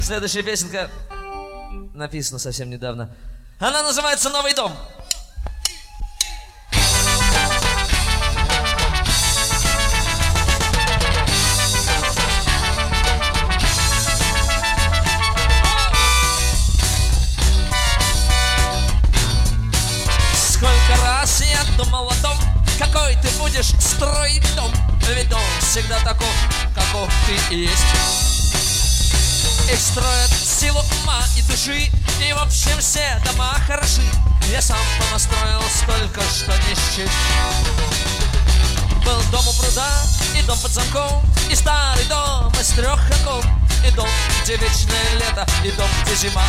Следующая песенка написана совсем недавно. Она называется «Новый дом». Сколько раз я думал о том, какой ты будешь строить дом. Ведь дом всегда таков, каков ты и есть. Их строят в силу ума и души, и в общем все дома хороши. Я сам понастроил столько, что не счесть. Был дом у пруда, и дом под замком, и старый дом из 3 окон, и дом, где вечное лето, и дом, где зима.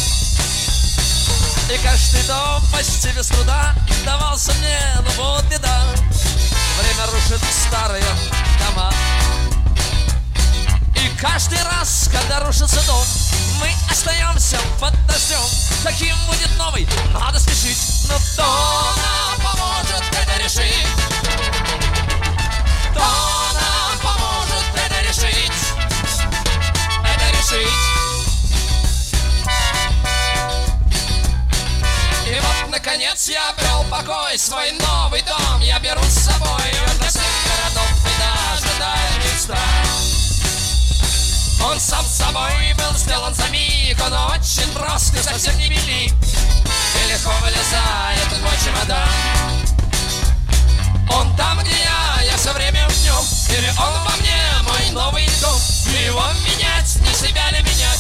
И каждый дом почти без труда давался мне, но вот беда. Время рушит старые дома. И каждый раз, когда рушится дом, мы остаемся под дождем. Каким будет новый, надо спешить. Но кто нам поможет это решить? Кто нам поможет это решить? Это решить. И вот, наконец, я обрел покой. Свой новый дом я беру с собой. Он для всех городов и даже дальних стран. Он сам собой был сделан за миг. Он очень прост и совсем не велик. И легко вылезает в мой чемодан. Он там, где я все время в нем. Или он во мне, мой новый дом. Его менять, не себя ли меня?